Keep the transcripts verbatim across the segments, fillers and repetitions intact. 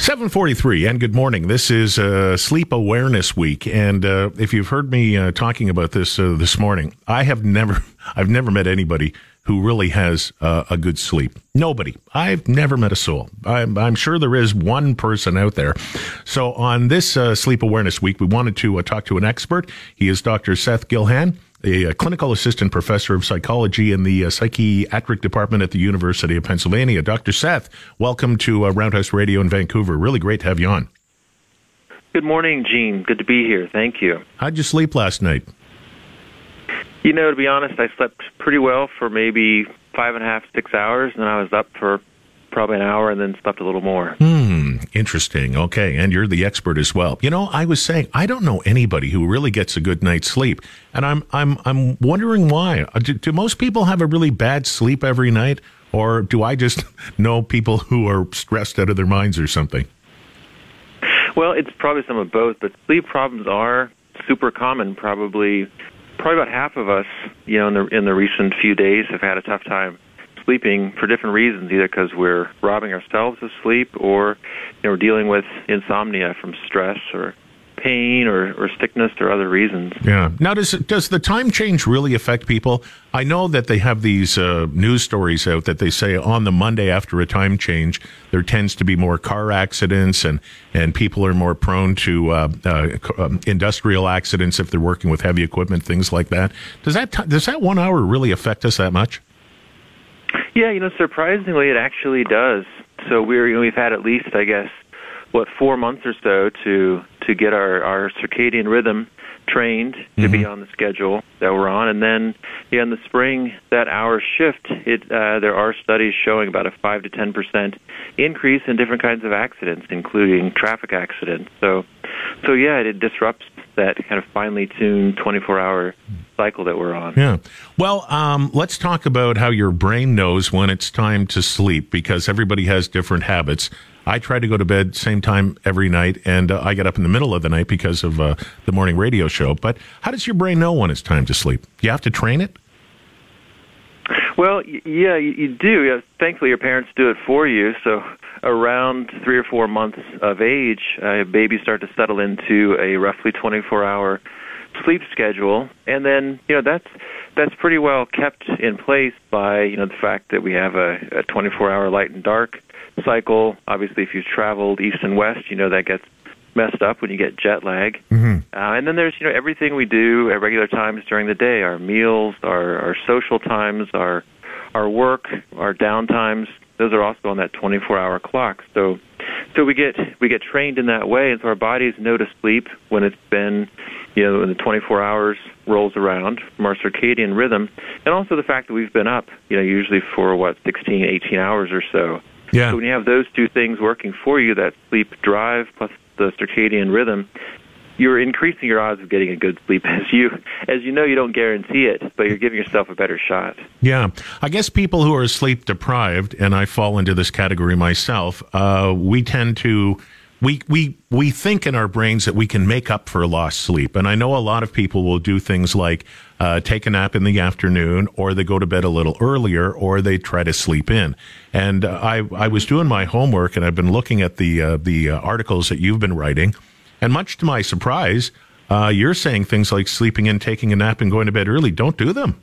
seven forty-three, and good morning. This is uh, Sleep Awareness Week, and uh, if you've heard me uh, talking about this uh, this morning, I have never, I've never met anybody who really has uh, a good sleep. Nobody. I've never met a soul. I'm, I'm sure there is one person out there. So on this uh, Sleep Awareness Week, we wanted to uh, talk to an expert. He is Doctor Seth Gilhan, a, a clinical assistant professor of psychology in the uh, psychiatric department at the University of Pennsylvania. Doctor Seth, welcome to uh, Roundhouse Radio in Vancouver. Really great to have you on. Good morning, Gene. Good to be here. Thank you. How'd you sleep last night? You know, to be honest, I slept pretty well for maybe five and a half, six hours, and then I was up for probably an hour and then slept a little more. Hmm, interesting. Okay, and you're the expert as well. You know, I was saying, I don't know anybody who really gets a good night's sleep, and I'm I'm I'm wondering why. Do, do most people have a really bad sleep every night, or do I just know people who are stressed out of their minds or something? Well, it's probably some of both, but sleep problems are super common. Probably, probably about half of us, you know, in the in the recent few days have had a tough time sleeping for different reasons, either because we're robbing ourselves of sleep or, you know, we're dealing with insomnia from stress or pain or, or sickness or other reasons. Yeah. Now, does does the time change really affect people? I know that they have these uh, news stories out that they say on the Monday after a time change, there tends to be more car accidents and, and people are more prone to uh, uh, um, industrial accidents if they're working with heavy equipment, things like that. Does that t- does that one hour really affect us that much? Yeah, you know, surprisingly, it actually does. So we're, you know, we've had at least, I guess, what, four months or so to to get our, our circadian rhythm trained to mm-hmm. be on the schedule that we're on. And then, yeah, in the spring, that hour shift, it uh, there are studies showing about a five to ten percent increase in different kinds of accidents, including traffic accidents. So, so yeah, it disrupts that kind of finely tuned twenty-four hour cycle that we're on. Yeah. Well, um, let's talk about how your brain knows when it's time to sleep, because everybody has different habits. I try to go to bed same time every night, and uh, I get up in the middle of the night because of uh, the morning radio show. But how does your brain know when it's time to sleep? Do you have to train it? Well, yeah, you do. Yeah, thankfully, your parents do it for you. So around three or four months of age, uh, babies start to settle into a roughly twenty-four hour sleep schedule, and then, you know, that's that's pretty well kept in place by, you know, the fact that we have a, a twenty-four hour light and dark cycle. Obviously, if you've traveled east and west, you know that gets messed up when you get jet lag. Mm-hmm. Uh, and then there's, you know, everything we do at regular times during the day, our meals, our, our social times, our our work, our down times. Those are also on that twenty-four hour clock. So so we get we get trained in that way, and so our bodies know to sleep when it's been, you know, when the twenty-four hours rolls around from our circadian rhythm, and also the fact that we've been up, you know, usually for, what, sixteen, eighteen hours or so. Yeah. So when you have those two things working for you, that sleep drive plus the circadian rhythm, you're increasing your odds of getting a good sleep. As you as you know, you don't guarantee it, but you're giving yourself a better shot. Yeah. I guess people who are sleep deprived, and I fall into this category myself, uh, we tend to, we, we, we think in our brains that we can make up for lost sleep. And I know a lot of people will do things like uh, take a nap in the afternoon, or they go to bed a little earlier, or they try to sleep in. And uh, I, I was doing my homework, and I've been looking at the, uh, the uh, articles that you've been writing. And much to my surprise, uh, you're saying things like sleeping in, taking a nap, and going to bed early. Don't do them.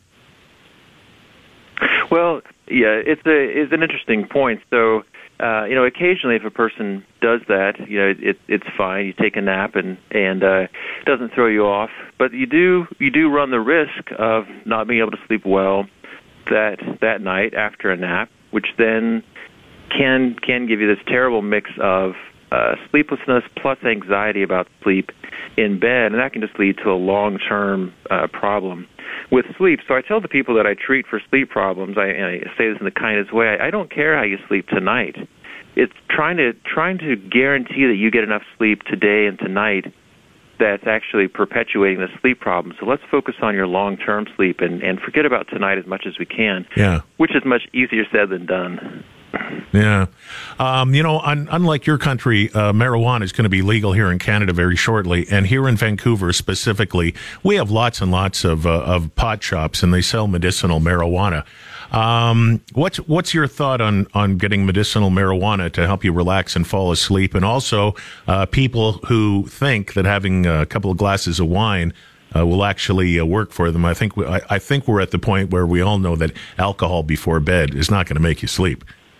Well, yeah, it's a it's an interesting point. So, uh, you know, occasionally if a person does that, you know, it, it's fine. You take a nap and and uh, it doesn't throw you off. But you do you do run the risk of not being able to sleep well that that night after a nap, which then can can give you this terrible mix of Uh, sleeplessness plus anxiety about sleep in bed, and that can just lead to a long-term uh, problem with sleep. So I tell the people that I treat for sleep problems, I, and I say this in the kindest way, I, I don't care how you sleep tonight. It's trying to trying to guarantee that you get enough sleep today and tonight that's actually perpetuating the sleep problem. So let's focus on your long-term sleep and, and forget about tonight as much as we can, yeah. which is much easier said than done. Yeah. Um, you know, un- unlike your country, uh, marijuana is going to be legal here in Canada very shortly. And here in Vancouver specifically, we have lots and lots of, uh, of pot shops, and they sell medicinal marijuana. Um, what's what's your thought on, on getting medicinal marijuana to help you relax and fall asleep? And also, uh, people who think that having a couple of glasses of wine uh, will actually uh, work for them. I think we, I, I think we're at the point where we all know that alcohol before bed is not going to make you sleep.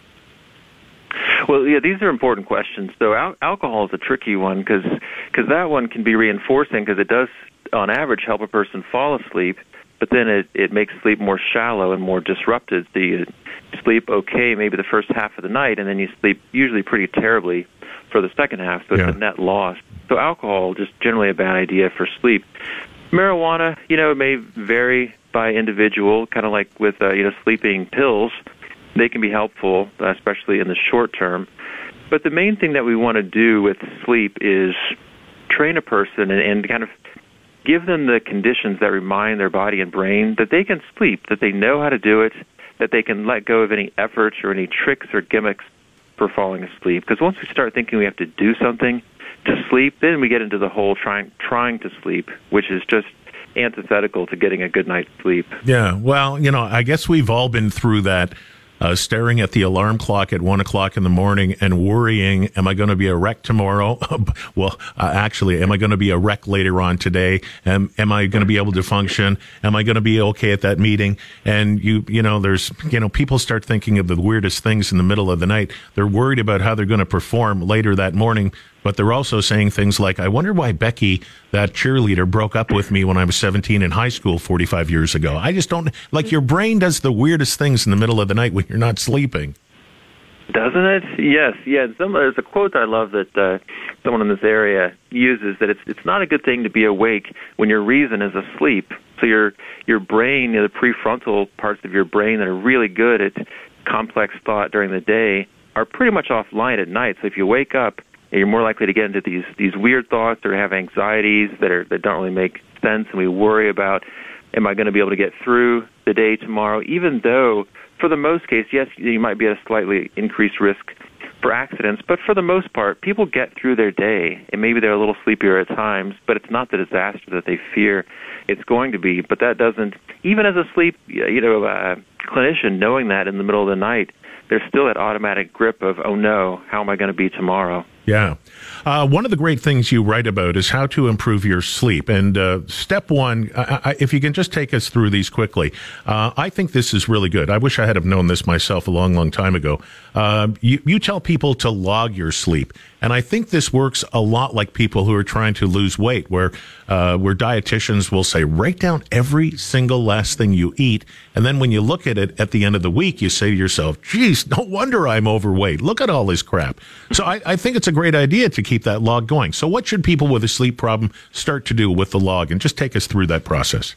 Well, yeah, these are important questions. So al- alcohol is a tricky one because that one can be reinforcing because it does, on average, help a person fall asleep, but then it, it makes sleep more shallow and more disrupted. So you sleep okay maybe the first half of the night, and then you sleep usually pretty terribly for the second half, so yeah. it's a net loss. So alcohol, just generally a bad idea for sleep. Marijuana, you know, it may vary by individual, kind of like with, uh, you know, sleeping pills. They can be helpful, especially in the short term. But the main thing that we want to do with sleep is train a person and, and kind of give them the conditions that remind their body and brain that they can sleep, that they know how to do it, that they can let go of any efforts or any tricks or gimmicks for falling asleep. Because once we start thinking we have to do something to sleep, then we get into the whole trying trying to sleep, which is just antithetical to getting a good night's sleep. Yeah, well, you know, I guess we've all been through that. Uh, staring at the alarm clock at one o'clock in the morning and worrying, am I going to be a wreck tomorrow? well, uh, actually, am I going to be a wreck later on today? Am, am I going to be able to function? Am I going to be okay at that meeting? And you, you know, there's, you know, people start thinking of the weirdest things in the middle of the night. They're worried about how they're going to perform later that morning. But they're also saying things like, I wonder why Becky, that cheerleader, broke up with me when I was seventeen in high school forty-five years ago. I just don't, like, your brain does the weirdest things in the middle of the night when you're not sleeping. Doesn't it? Yes, yeah. Some, there's a quote I love that uh, someone in this area uses, that it's it's not a good thing to be awake when your reason is asleep. So your your brain, you know, the prefrontal parts of your brain that are really good at complex thought during the day are pretty much offline at night. So if you wake up, you're more likely to get into these these weird thoughts or have anxieties that are that don't really make sense, and we worry about, am I going to be able to get through the day tomorrow? Even though, for the most case, yes, you might be at a slightly increased risk for accidents, but for the most part, people get through their day, and maybe they're a little sleepier at times, but it's not the disaster that they fear it's going to be. But that doesn't, even as a sleep, you know, uh, clinician, knowing that in the middle of the night, there's still that automatic grip of, oh no, how am I going to be tomorrow? Yeah. Uh, one of the great things you write about is how to improve your sleep. And uh, step one, I, I, if you can just take us through these quickly, uh, I think this is really good. I wish I had have known this myself a long, long time ago. Uh, you, you tell people to log your sleep. And I think this works a lot like people who are trying to lose weight, where uh, where dietitians will say, write down every single last thing you eat. And then when you look at it at the end of the week, you say to yourself, geez, no wonder I'm overweight. Look at all this crap. So I, I think it's a great idea to keep that log going. So what should people with a sleep problem start to do with the log? And just take us through that process.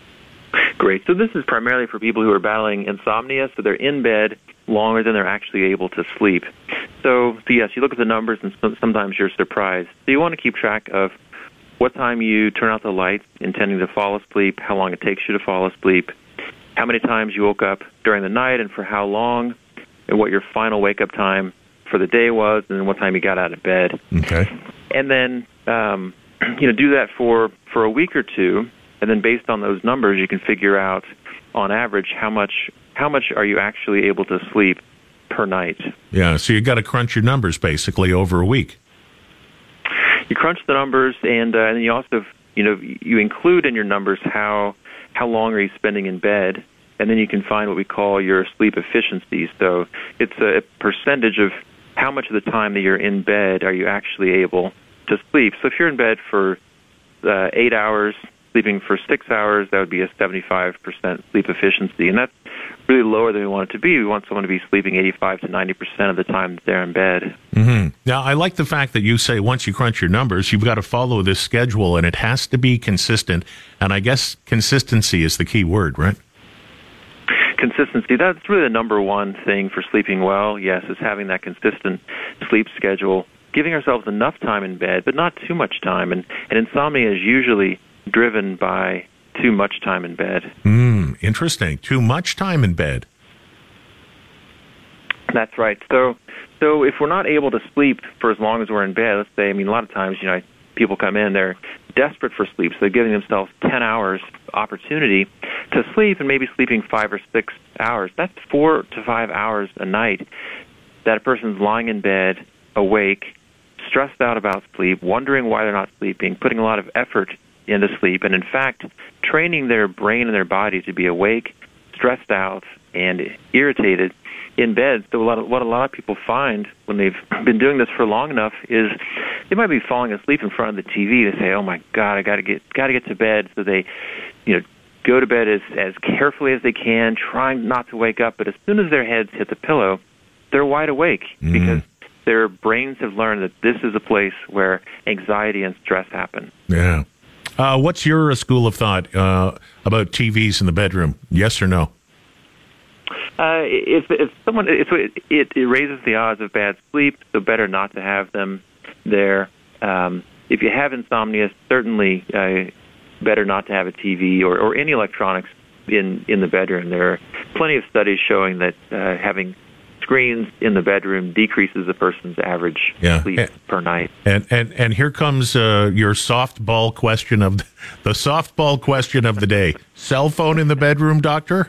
Great. So this is primarily for people who are battling insomnia, so they're in bed longer than they're actually able to sleep. So, so yes, you look at the numbers and sometimes you're surprised. So you want to keep track of what time you turn out the lights, intending to fall asleep, how long it takes you to fall asleep, how many times you woke up during the night and for how long, and what your final wake-up time for the day was, and then what time you got out of bed. Okay. And then, um, you know, do that for, for a week or two, and then based on those numbers, you can figure out, on average, how much how much are you actually able to sleep per night. Yeah, so you got to crunch your numbers basically over a week. You crunch the numbers, and uh, and you also, you know, you include in your numbers how how long are you spending in bed, and then you can find what we call your sleep efficiency. So it's a percentage of how much of the time that you're in bed are you actually able to sleep. So if you're in bed for uh, eight hours, sleeping for six hours, that would be a seventy-five percent sleep efficiency, and that's really lower than we want it to be. We want someone to be sleeping eighty-five to ninety percent of the time that they're in bed. Mm-hmm. Now, I like the fact that you say once you crunch your numbers, you've got to follow this schedule, and it has to be consistent, and I guess consistency is the key word, right? Consistency, that's really the number one thing for sleeping well, yes, is having that consistent sleep schedule, giving ourselves enough time in bed, but not too much time, and, and insomnia is usually driven by too much time in bed. Mm, interesting. Too much time in bed. That's right. So, so if we're not able to sleep for as long as we're in bed, let's say, I mean, a lot of times, you know, I people come in, they're desperate for sleep, so they're giving themselves ten hours opportunity to sleep and maybe sleeping five or six hours. That's four to five hours a night that a person's lying in bed, awake, stressed out about sleep, wondering why they're not sleeping, putting a lot of effort into sleep, and in fact, training their brain and their body to be awake, stressed out, and irritated in bed. So a lot of, what a lot of people find when they've been doing this for long enough is they might be falling asleep in front of the T V. They say, "Oh my God, I got to get got to get to bed." So they, you know, go to bed as as carefully as they can, trying not to wake up. But as soon as their heads hit the pillow, they're wide awake mm. because their brains have learned that this is a place where anxiety and stress happen. Yeah. Uh, what's your school of thought uh, about T Vs in the bedroom? Yes or no? Uh, if, if someone, if it, it raises the odds of bad sleep, so better not to have them there. Um, if you have insomnia, certainly uh, better not to have a T V or, or any electronics in, in the bedroom. There are plenty of studies showing that uh, having screens in the bedroom decreases the person's average yeah. sleep and, per night. And and and here comes uh, your softball question of the, the softball question of the day: cell phone in the bedroom, doctor?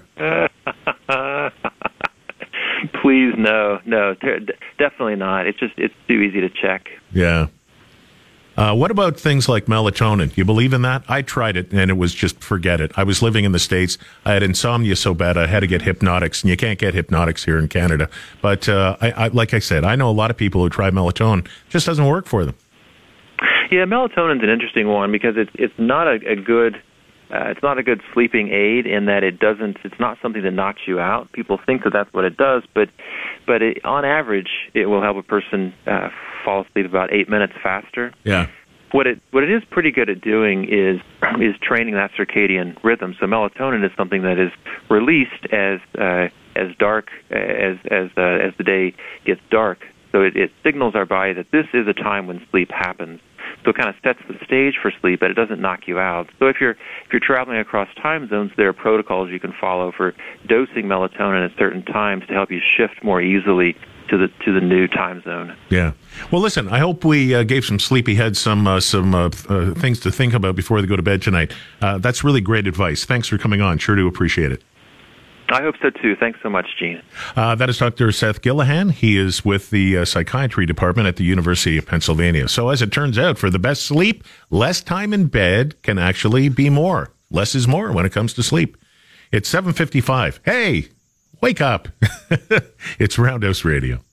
Please, no, no, ter- definitely not. It's just it's too easy to check. Yeah. Uh, what about things like melatonin? You believe in that? I tried it, and it was just forget it. I was living in the States. I had insomnia so bad I had to get Hypnotics, and you can't get Hypnotics here in Canada. But uh, I, I, like I said, I know a lot of people who try melatonin. It just doesn't work for them. Yeah, melatonin's an interesting one because it's it's not a, a good uh, it's not a good sleeping aid in that it doesn't. It's not something that knocks you out. People think that that's what it does, but but it, on average, it will help a person uh, fall asleep about eight minutes faster. Yeah. What it what it is pretty good at doing is is training that circadian rhythm. So melatonin is something that is released as uh, as dark as as uh, as the day gets dark. So it, it signals our body that this is a time when sleep happens. So it kind of sets the stage for sleep, but it doesn't knock you out. So if you're if you're traveling across time zones, there are protocols you can follow for dosing melatonin at certain times to help you shift more easily to the to the new time zone. Yeah. Well, listen, I hope we uh, gave some sleepyheads some uh, some uh, uh, things to think about before they go to bed tonight. Uh, that's really great advice. Thanks for coming on. Sure do appreciate it. I hope so, too. Thanks so much, Gene. Uh, that is Doctor Seth Gillahan. He is with the uh, psychiatry department at the University of Pennsylvania. So as it turns out, for the best sleep, less time in bed can actually be more. Less is more when it comes to sleep. It's seven fifty-five. Hey, wake up. It's Roundhouse Radio.